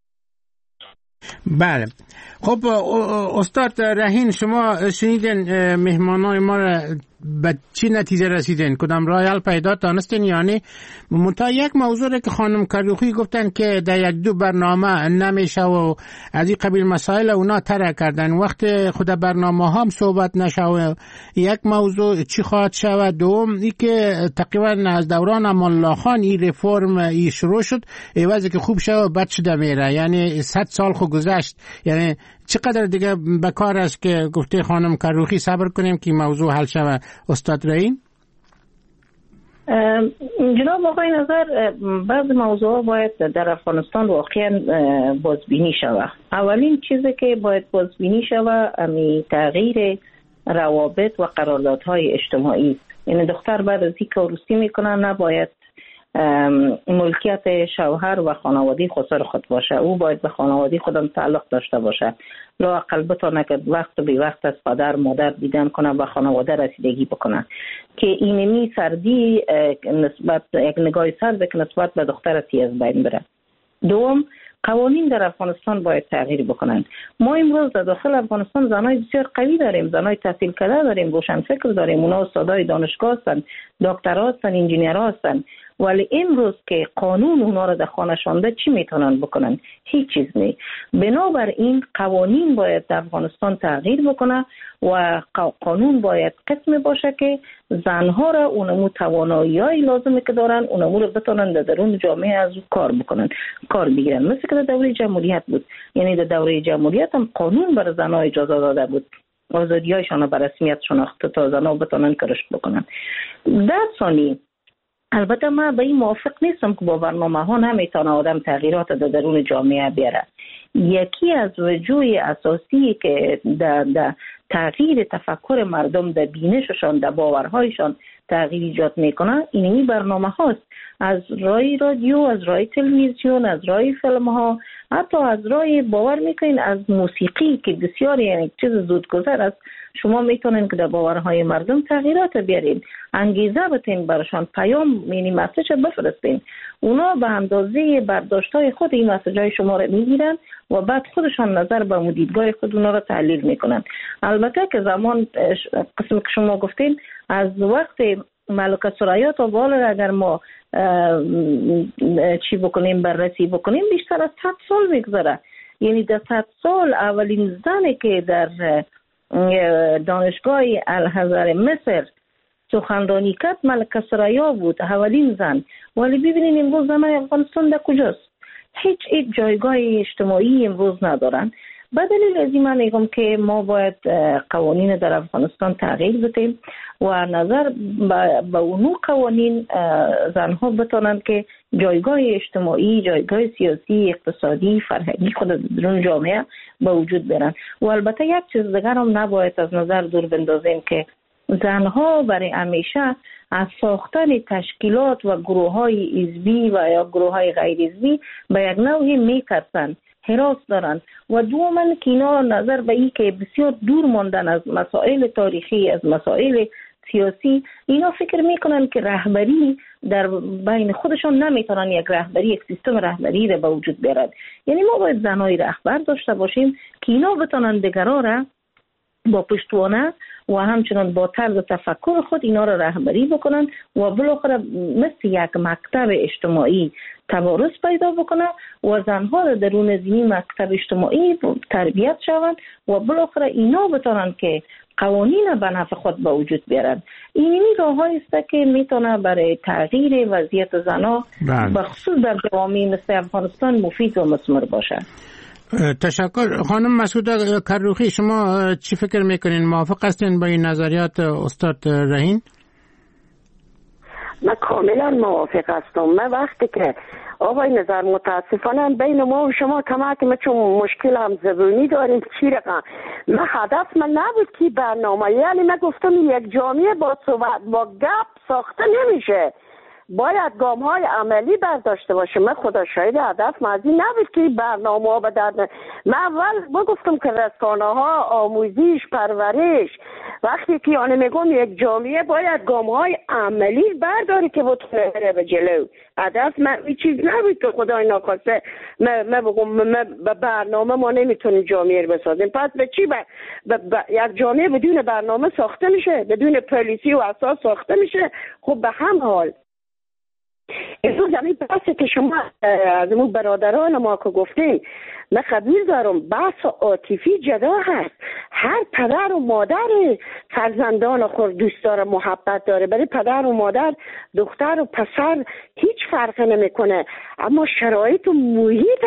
بله. خب استاد رهین، شما شنیدین مهمانای ما را به چی نتیجه رسیدین؟ کدام راه حل پیدا دانستین؟ یعنی منتها یک موضوع که خانم کروخی گفتن که در یک دو برنامه نمیشه و از این قبیل مسائل اونا طرح کردن، وقت خود برنامه هم صحبت نشه و یک موضوع چی خواهد شود. دوم ای که تقریبا از دوران امان الله خان این رفرم ای شروع شد، ایوازی که خوب شد بد شده میره، یعنی 100 سال خو گذشت. یعنی چقدر دیگه بکار است که گفته خانم کروخی صبر کنیم که موضوع حل شود؟ استاد رحیم. جناب آقای نظر، بعض موضوع باید در افغانستان واقعا بازبینی شود. اولین چیزی که باید بازبینی شود امی تغییر روابط و قراردادهای اجتماعی. یعنی دختر بعد از اینکه عروسی میکنه نباید ملکیت شوهر و خانواده خسر خود باشه، او باید به خانواده خودم تعلق داشته باشه، لااقل بتونه که وقت به وقت از پدر مادر دیدن کنه و خانواده رسیدگی بکنه، که اینمی سردی نسبت یک نگاه سرد که نسبت به دختر از بین بره. دوم، قوانین در افغانستان باید تغییر بکنند. ما امروز در داخل افغانستان زنای بسیار قوی داریم، زنای تحصیل کرده داریم، روشنفکر داریم، اونا استادای دانشگاه هستند، دکترا هستند، انجینرها هستند، ولی امروز که قانون اونا را در خانه شانده چی میتونن بکنن؟ هیچ چیز نی. بنابراین قوانین باید در افغانستان تغییر بکنه و قانون باید قسم باشه که زنها را اونمو توانایی‌های لازمی که دارن اونمو را بتونن در درون جامعه از کار بکنن، کار بگیرن، مثل که در دوره جمهوریت بود. یعنی در دوره جمهوریت هم قانون برای زنها اجازه داده بود آزادی‌هایشان به رسمیت شناخته تا زنها بتونن کارش بکنن. در ثانی، البته من به این موافق نیستم که با برنامه ها نمیتونه آدم تغییرات در درون جامعه بیاره. یکی از وجوه اساسی که در تغییر تفکر مردم، در بینششان، در باورهایشان تغییر ایجاد میکنه اینی برنامه هاست. از رای رادیو، از رای تلویزیون، از رای فیلم ها، حتی از رای باور میکنین از موسیقی که بسیار یعنی چیز زودگذر است، شما میتونین که در باورهای مردم تغییرات بیارین، انگیزه بتین برشان، پیام یعنی مسیج بفرستین. اونا به اندازه برداشتهای خود این مسیجای شما رو میگیرن و بعد خودشان نظر به دیدگاه خود اونا رو تحلیل میکنن. البته که زمان قسم که شما گفتین از وقت ملکه ثریا تا بالا اگر ما چی بکنیم، بررسی بکنیم، بیشتر از 100 سال میگذره. یعنی در 100 سال اولین زنی که در دانشگاه الازهر مصر سخنرانی کرد ملکه ثریا بود، اولین زن. ولی ببینید امروز زنای افغانستان در کجاست؟ هیچ جایگاه اجتماعی امروز ندارن. به دلیل از این من میگم که ما باید قوانین در افغانستان تغییر بدیم و نظر به اونو قوانین زنها بتونن که جایگاه اجتماعی، جایگاه سیاسی، اقتصادی، فرهنگی خود در جامعه به وجود بیارن. و البته یک چیز دیگر هم نباید از نظر دور بندازیم که زنها برای همیشه از ساختن تشکیلات و گروه‌های حزبی و یا گروه‌های غیر حزبی به یک نوعی میترسن، هراس دارن. و دوما که اینا نظر به این که بسیار دور ماندن از مسائل تاریخی، از مسائل سیاسی، اینا فکر میکنن که رهبری در بین خودشان نمیتونن یک رهبری، یک سیستم رهبری را به وجود بیارن. یعنی ما باید زنای رهبر داشته باشیم که اینا بتونن دیگران را با پشتوانه و همچنان با طرز تفکر خود اینا را رهبری بکنن و بالاخره مثل یک مکتب اجتماعی تبارز پیدا بکنن و زنها را درون زمین مکتب اجتماعی تربیت شوند و بالاخره اینا بتونن که قوانین به نفع خود به وجود بیارن. اینی راه‌هایی است که میتونه برای تغییر وضعیت زنها به خصوص در جوامع مثل افغانستان مفید و مثمر باشه. تشکر. خانم مسعوده کروخی، شما چی فکر میکنین؟ موافق هستین با این نظریات استاد رحیم؟ من کاملا موافق هستم. من وقتی که آقای نظر متاسفانه بین ما و شما کمک ما چون مشکل هم زبونی داریم چی رقم من هدف من نبود که برنامه، یعنی من گفتم یک جامعه با صحبت با گپ ساخته نمیشه. باید گام های عملی برداشته باشه. من خدا شاید هدف مازی نبود که برنامه ها به درد من اول بگفتم که رسانه ها، آموزش، پرورش، وقتی که آنه میگم یک جامعه باید گام های عملی برداره که بتونه بره به جلو. هدف من این چیز نبود که خدای ناخواسته من بگم به برنامه ما نمیتونیم جامعه رو بسازیم. پس به چی یک جامعه بدون برنامه ساخته میشه، بدون پالیسی و اساس ساخته میشه. خب به هم حال امروز همین بحثی که شما از اون برادران ما که گفتیم، من قبول دارم بحث عاطفی جدا هست. هر پدر و مادر فرزندان خود دوست داره، محبت داره. برای پدر و مادر دختر و پسر هیچ فرق نمیکنه، اما شرایط و محیط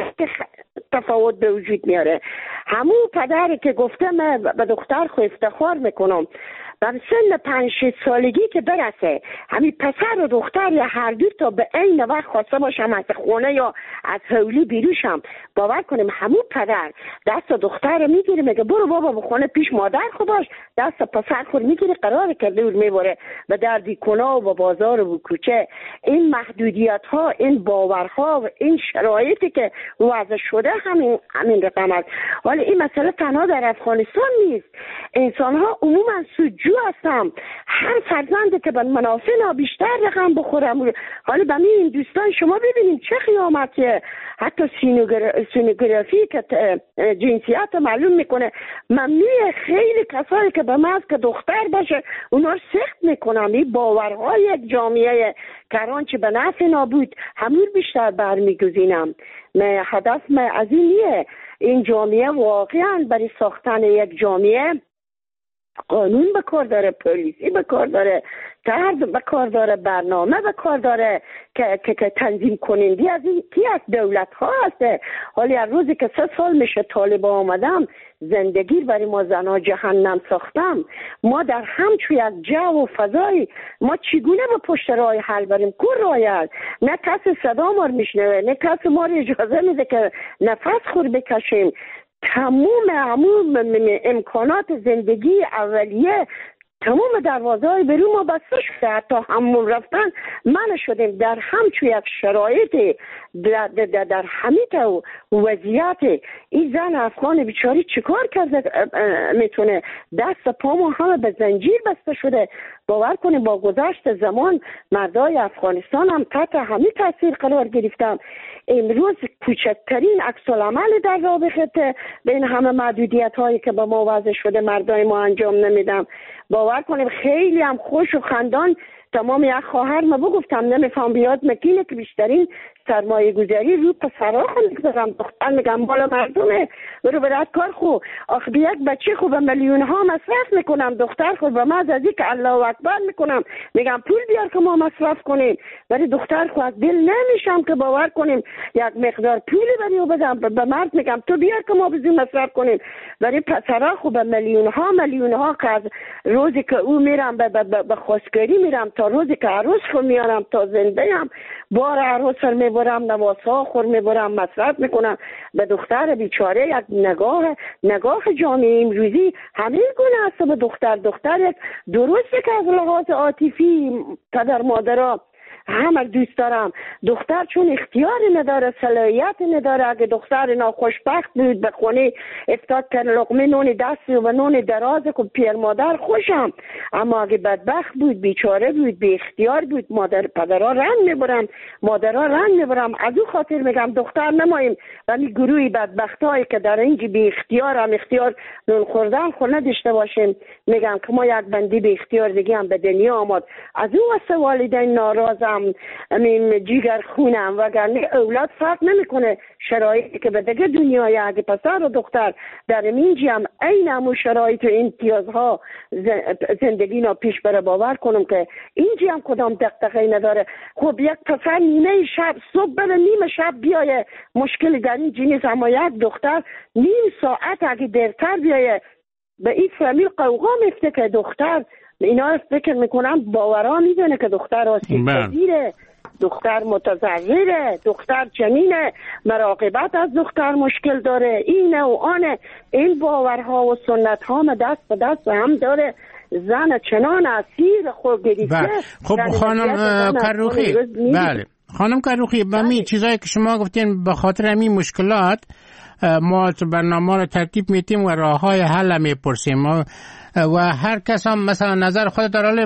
تفاوت به وجود میاره. همون پدری که گفته من به دختر خود افتخار میکنم در سن 5-6 سالگی که برسه همین پسر و دختر یا هر دو تا به عین وقت خواسته باشم از خونه یا از حولی بیروشم، باور کنیم همون پدر دست دختر میگیره میگه برو بابا به خونه پیش مادر خود باش، دست پسر خود میگیره قرار کرده و میبره به در کنا و به بازار و کوچه. این محدودیت ها، این باورها و این شرایطی که وضع شده همین رقم است. ولی این مسئله تنها در افغانستان نیست. انسان ها عموما سودجو هستن. هر فرزندی که به منافع بیشتر رقم بخوره. حالا به این دوستان شما ببینید چه خیامتیه. حتی سینوگرافی که جنسیت معلوم میکنه، ممنوع خیلی کسایی که به محض که دختر باشه اونا رو سخت میکنم. این باورهای یک جامعه کرانچه به نفع نابود همون بیشتر برمیگزینم. هدف من از این نیه. این جامعه واقعا برای ساختن یک جامعه قانون به کار داره، پلیسی به کار داره، طرح به کار داره، برنامه به کار داره که تنظیم کنندی از این کی از دولت ها هسته. حالی از روزی که 3 سال میشه طالبان آمدم زندگی برای ما زنها جهنم ساختم. ما در همچون یک جو و فضایی ما چگونه به پشت راه حل بریم؟ کور راه نه کسی صدا ما رو میشنوه، نه کسی ما رو اجازه میده که نفس خود بکشیم. تمام امکانات زندگی اولیه تمام دروازه‌های برون ما بسته شده. حتی همون رفتن من شدیم در همچون یک شرایط در همیت وضعیت. این زن افغان بیچاری چیکار کرده میتونه؟ دست پا ما همه به زنجیر بسته شده. باور کنیم با گذشت زمان مردای افغانستان هم تحت همین تاثیر قرار گرفتن. امروز کوچکترین عکس العمل در رابطه بین همه محدودیت هایی که به ما وضع شده مردای ما انجام نمیدم. باور کنیم خیلی هم خوش و خندان. تمام یک خواهر ما بگفتم نمیفهم بیاد مکینه که بیشترین سرمایه گذاری رو پسرها خود میگم دختر میگم بالا مردمه برو برات کار خو آخه یک بچه خو به میلیون ها مصرف میکنم، دختر خو به ماز از که الله اکبر میکنم میگم پول بیار که ما مصرف کنیم. ولی دختر خو از دل نمیشم که باور کنیم یک مقدار پول بریو بدم به مرد میگم تو بیار که ما بزیم مصرف کنیم. ولی پسرها خو به میلیون ها که از روزی که او میرم به خواستگاری میرم تا روزی که عروس خو میارم تا زنده هم بار عروس میبرم نواسا خور میبرم مصرف میکنم. به دختر بیچاره یک نگاه جامعه امروزی همین گونه است به دختر یک درسته که از لحاظ عاطفی پدر مادرها همه دوست دارم. دختر چون اختیاری نداره، صلاحیت نداره. اگه دختر ناخوشبخت بود به خونه افتاد که لقمه نون دستی و نون دراز که پیر مادر خوشم، اما اگه بدبخت بود، بیچاره بود، بی اختیار بود، مادر پدرها رنگ میبرم، مادرها رنگ میبرم. از او خاطر میگم دختر نماییم ولی گروهی بدبخت هایی که در اینجا بی اختیار هم اختیار نون خوردن خود نداشته باشیم. میگم که ما یک بندی بی اختیار دیگه هم به دنیا آمد. از او واسه والدین ناراضم، امین جیگر خونم وگرنه اولاد فرق نمیکنه. شرایطی که به دیگه دنیای اگه پسر و دختر در اینجی هم این همون شرایط و امتیازها زندگی نا پیش بره. باور کنم که اینجی هم کدام دقدقه نداره. خب یک پسر نیمه شب صبح بره نیمه شب بیایه مشکلی در این جنیز، اما یک دختر نیم ساعت اگه دیرتر بیایه به این فامیل قوقا میفته که دختر اینا فکر میکنم باورا میدونه که دختر آسیب پذیره، دختر متضرره، دختر جنینه، مراقبت از دختر مشکل داره، اینه و آنه. این باورها و سنت ها دست به دست هم داره. زن چنان اسیر خود گرفته. خب خانم کروخی، بله خانم کروخی، بمی چیزایی که شما گفتین به خاطر همین مشکلات ما برنامه رو ترتیب میتیم و راههای حل میپرسیم و هر کس هم مثلا نظر خود داره.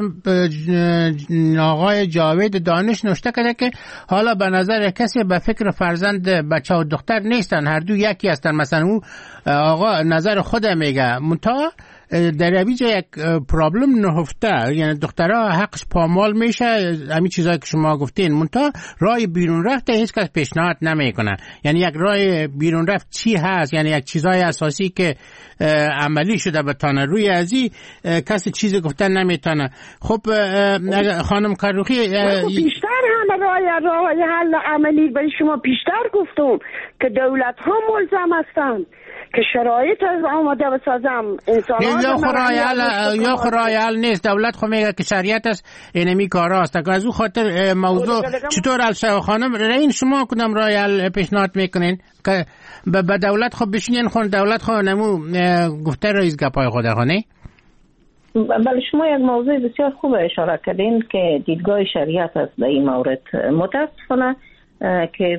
آقای جاوید دانش نوشته کرده که حالا به نظر کسی به فکر فرزند بچه و دختر نیستن، هر دو یکی هستن. مثلا او آقا نظر خود میگه منتها در اینجا یک پرابلم نهفته، یعنی دخترها حقش پامال میشه همین چیزایی که شما گفتین، منتها راه بیرون رفته هیچ کس پیشنهاد نمیکنه. یعنی یک راه بیرون رفت چی هست؟ یعنی یک چیزای اساسی که عملی شده بتانه روی ازی کسی چیزی گفتن نمیتونه. خب خانم کروخی بیشتر همه راه حل عملی برای شما بیشتر گفتم که دولت ها ملزم هستند که شرایط از آماده بسازم. انسان یا خرایل نیست، دولت خو میگه که شریعت است، اینمی کاراست. که از او خاطر موضوع چطور الشا خانم این شما کدام رایل پیشنهاد میکنین که به دولت خو بشینین خون دولت خو نمو گفته رئیس گپای خود خونه؟ بله شما یک موضوع بسیار خوب اشاره کردین که دیدگاه شریعت است در این مورد. متاسفانه که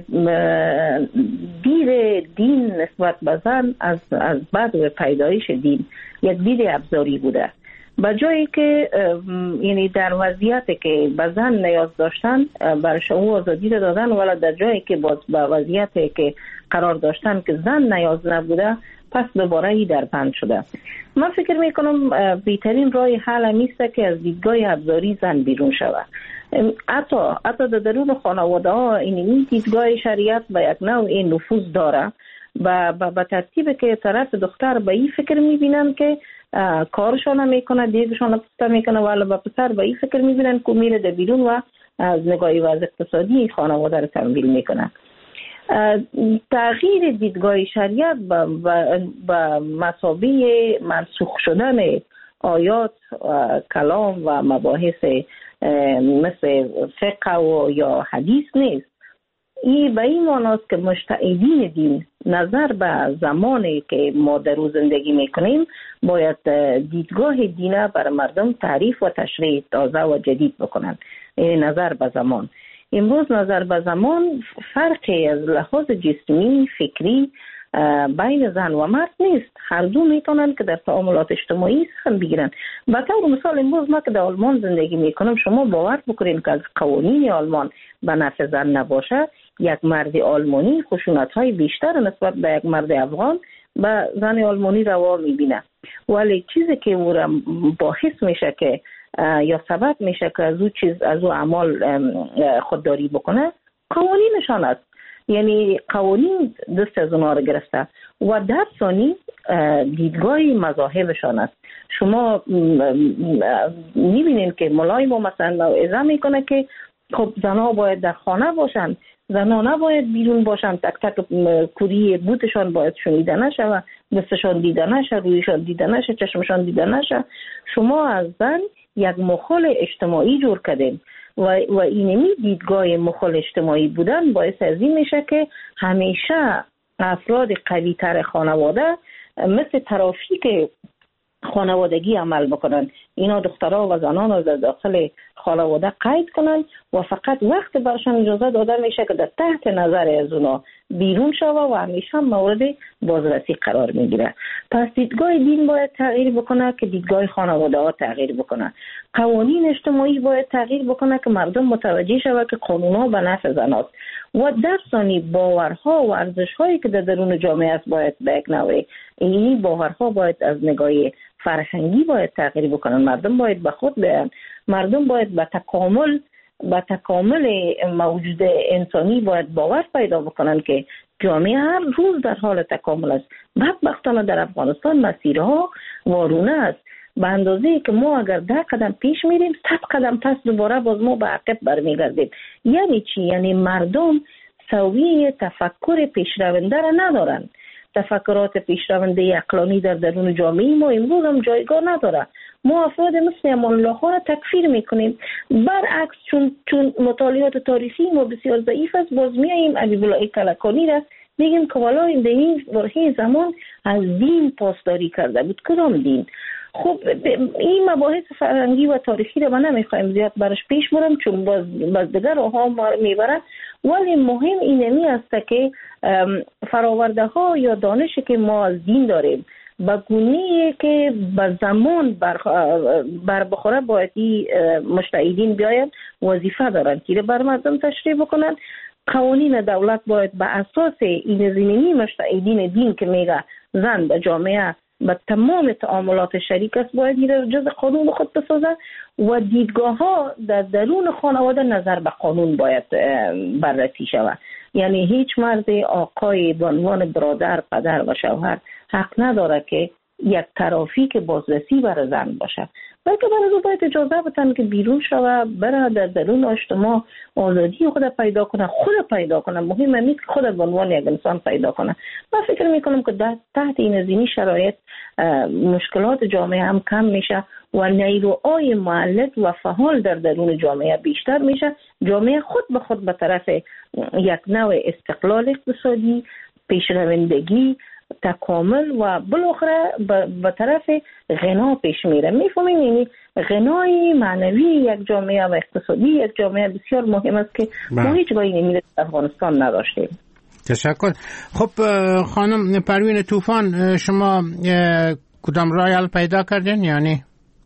دید دین نسبت به زن از بعد پیدایش دین یک دید ابزاری بوده، به جایی که یعنی در وضعیتی که به زن نیاز داشتن برش او آزادی دادن، ولی در جایی که باز به وضعیتی که قرار داشتن که زن نیاز نبوده پس دوباره ای در بند شده. من فکر میکنم بهترین راه حل همیسته که از دیدگاه ابزاری زن بیرون شود. حتی در درون خانواده ها این دیدگاه شریعت به یک نوع نفوذ داره به ترتیبی که طرف دختر به این فکر میبینن که کارشان نمیکنه، دیگشان پسر میکنه، ولی به پسر به این فکر میبینن که میره در بیرون و از نگاه وضع اقتصادی خانواده رو تمویل میکنه. تغییر دیدگاه شریعت به مثابه منسوخ شدن آیات کلام و مباحث مثل فقه و یا حدیث نیست. این به این معناست که مجتهدین دین نظر به زمانی که ما در او زندگی میکنیم باید دیدگاه دینه بر مردم تعریف و تشریح تازه و جدید بکنند. این نظر به زمان. امروز نظر به زمان فرقی از لحاظ جسمی فکری بین زن و مرد نیست. هر دو میتونن که در تعاملات اجتماعی سهم بگیرن. به طور مثال امروز ما که در آلمان زندگی میکنم، شما باور بکنین که از قوانین آلمان به نفع زن نباشه، یک مرد آلمانی خشونت‌های بیشتر نسبت به یک مرد افغان به زن آلمانی روا میبینه، ولی چیزی که او را باعث میشه که یا سبب میشه که از او اعمال خودداری بکنه قوانینشان است. یعنی قوانین دست از اونها رو گرفته و در ثانی دیدگاه مذاهبشان است. شما میبینین که ملای ما مثلا موعظه میکنه که خب زنها باید در خانه باشن، زنها نباید بیرون باشن، تک تک کوری بوتشان باید شنیده نشه و دستشان دیده نشه، رویشان دیده نشه، چشمشان دیده نشه. شما از زن یک مخال اجتماعی جور کردین و اینمی دیدگاه مخال اجتماعی بودن باعث از این میشه که همیشه افراد قوی تر خانواده مثل ترافیک خانوادگی عمل بکنن. اینا دخترها و زنان رو در داخل خانواده قید کنن و فقط وقت برشان اجازه داده میشه که در تحت نظر از اونا بیرون شوه و همیشه مورد بازرسی قرار میگیره. پس دیدگاه دین باید تغییر بکنه که دیدگاه خانواده ها تغییر بکنه. قوانین اجتماعی باید تغییر بکنه که مردم متوجه شوه که قانونها به نفع زناست و در ثانی باورها و ارزش‌هایی که در درون جامعه است باید به یک نوع این باورها باید از نگاه فرهنگی باید تغییر بکنن. مردم باید به خود بیان، مردم باید به تکامل موجود انسانی باید باور پیدا بکنن که جامعه هر روز در حال تکامل است. بدبختانه در افغانستان مسیرها وارونه است به اندازه‌ای که ما اگر 10 قدم پیش میریم 100 قدم پس دوباره باز ما به عقب برمیگردیم. یعنی چی؟ یعنی مردم سویه تفکر پیشرونده را ندارن. تفکرات پیشرونده عقلانی در درون جامعه ما امروز هم جایگاه نداره. ما افراد مثل امان الله خان را تکفیر میکنیم. برعکس چون مطالعات تاریخی ما بسیار ضعیف است، باز میاییم حبیب الله کلکانی را میگیم که والا این در این برهه زمان از دین پاسداری کرده بود. کدام دین؟ خب این مباحث فرهنگی و تاریخی رو ما نمیخوایم زیاد برش پیش برم، چون باز دیگر ها ما میبرن. ولی مهم اینمی است که فراورده ها یا دانشی که ما از دین داریم با گونه‌ای که به زمان بر بخوره باید مجتهدین بیاید وظیفه دارن که بر مردم تشریح بکنن. قوانین دولت باید به اساس این زمینی مجتهدین دین که میگه زن به جامعه به تمام تعاملات شریک است باید این جز قانون خود بسازه و دیدگاه ها در درون خانواده نظر به قانون باید بررسی شود. یعنی هیچ مرد آقای به عنوان برادر، پدر و شوهر حق نداره که یک طرفی که بازرسی بر زن باشه، بلکه برای او باید اجازه بدن که بیرون شوه، بره در درون اجتماع آزادی خود پیدا کنه، خود پیدا کنه. مهم نیست که خود به عنوان یک انسان پیدا کنه. من فکر میکنم که تحت این زمینی شرایط مشکلات جامعه هم کم میشه و نیروهای مؤلف و فعال در درون جامعه بیشتر میشه. جامعه خود به خود به طرف یک نوع استقلال اقتصادی، پیشروندگی، تکامل و بالاخره به طرف غنا پیش میره. میفهمین یعنی غنای معنوی یک جامعه و اقتصادی یک جامعه بسیار مهم است که ما هیچ گاهی نمیده در افغانستان نداشتیم. تشکر. خب خانم پروین طوفان، شما کدام راه حل پیدا کردین؟ یعنی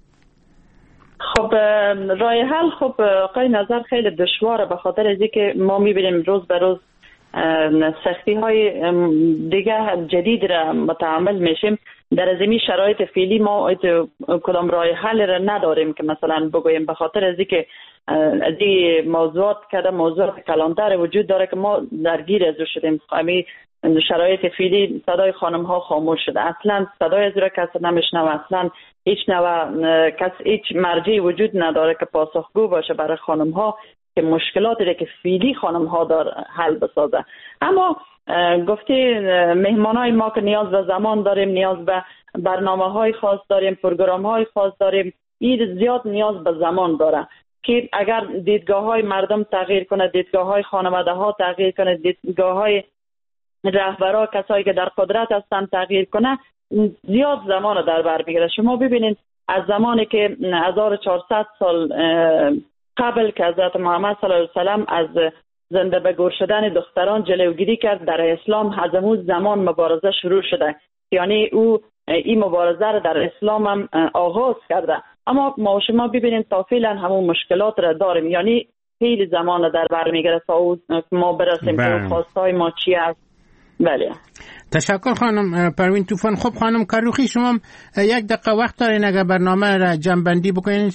خب راه حل خب آقای نظر خیلی دشواره، به خاطر از اینکه ما میبینیم روز به روز سختی های دیگه جدید را متحمل میشیم. در زمین شرایط فعلی ما کدام راه حل را نداریم که مثلا بگوییم به خاطر از اینکه از این موضوعات کلانتر وجود داره که ما درگیر از شدیم. همین شرایط فعلی صدای خانم ها خاموش شده، اصلا صدای از را کسی نمیشنوه، اصلا هیچ مرجعی وجود نداره که پاسخگو باشه برای خانم ها که مشکلاتی را که فعلی خانم ها داره حل بسازه. اما گفتی مهمانای ما که نیاز به زمان داریم، نیاز به برنامه های خاص داریم، پروگرام های خاص داریم، این زیاد نیاز به زمان داره که اگر دیدگاه های مردم تغییر کنه، دیدگاه های خانواده ها تغییر کنه، دیدگاه های رهبرا کسایی که در قدرت هستن تغییر کنه، زیاد زمان در بر میگیره. شما ببینید از زمانی که 1400 سال قبل که حضرت محمد صلی الله علیه و سلم از زنده به گور شدن دختران جلوگیری کرد، در اسلام از اون زمان مبارزه شروع شده. یعنی او این مبارزه را در اسلام هم آغاز کرده. اما ما شما ببینیم تا فعلا همون مشکلات را داریم، یعنی خیلی زمان در بر میگیره تا ما برسیم به خواستای ما چی است. بله. تشکر خانم پروین طوفان. خب خانم کروخی، شما یک دقیقه وقت دارین اگر برنامه را جمع‌بندی بکنین؟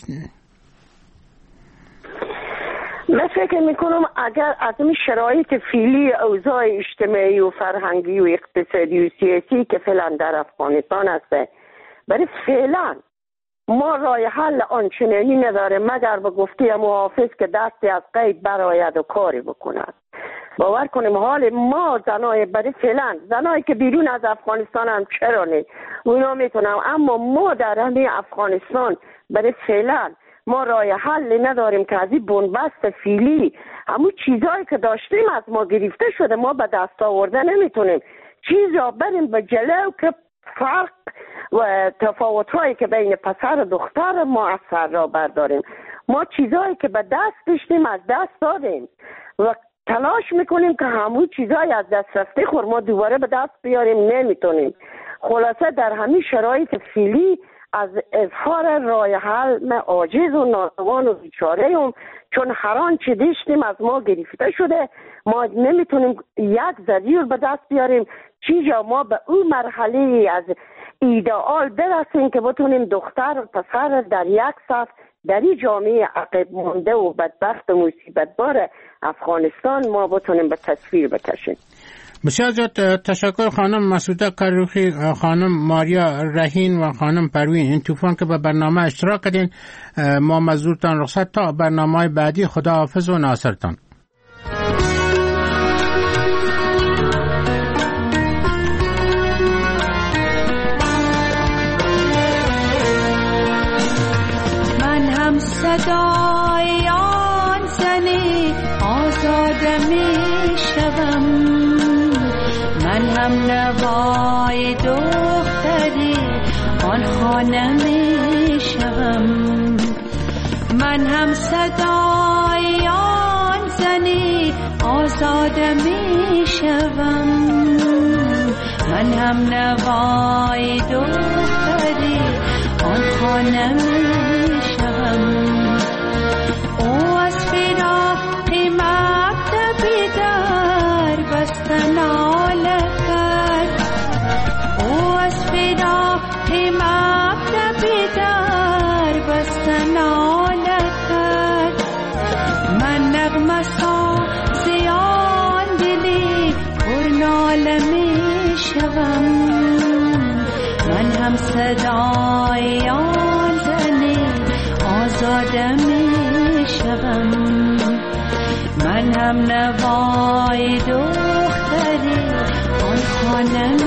من فکر میکنم اگر از این شرایط فعلی اوضاع اجتماعی و فرهنگی و اقتصادی و سیاسی که فعلا در افغانستان است، برای فعلا ما راه حل آنچنانی نداره مگر به گفته محافظ که دستی از قید برآید و کاری بکند. باور کنیم حال ما زنای برای فعلا، زنایی که بیرون از افغانستان هم چرا نه اونا میتونم، اما ما در همین افغانستان برای فعلا ما راه حل نداریم که از این بنبست فعلی همون چیزایی که داشتیم از ما گرفته شده، ما به دست آورده نمیتونیم چیز را بریم به جلو که فرق و تفاوت‌هایی که بین پسر و دختر ما از سر را برداریم. ما چیزایی که به دست داشتیم از دست دادیم و تلاش میکنیم که همون چیزایی از دست رفته خور ما دوباره به دست بیاریم، نمیتونیم. خلاصه در همین شرایط فعلی از اظهار راه حل من عاجز و ناتوان و بیچاره‌ام، چون هر آنچه داشتیم از ما گرفته شده. ما نمیتونیم یک ذریعه به دست بیاریم چیزا ما به اون مرحله از ایدئال برسیم که بتونیم دختر و پسر در یک صف در این جامعه عقب مانده و بدبخت و مصیبت بار افغانستان ما بتونیم به تصویر بکشیم. بسیار زیاد تشکر خانم مسعوده کروخی، خانم ماریا رهین و خانم پروین طوفان که به برنامه اشتراک کردین. ما مزدورتان رخصت تا برنامه بعدی. خدا حافظ و ناصرتان. من هم صدای آن زنی آزاده می شدم، من هم نوای دختری آن خانه می شوم. من هم صدای آن زنی آزاده می شوم. من هم نوای دختری آن خانه می شوم. او از فراق مکتبی در بستن آله کرد. او از فراق مکتبی در بستن آله کرد. من نغمه سازی آن دلی پر ناله می شوم. من هم صدای آن زنی آزاده می شوم. من هم نوای دختری آن خانه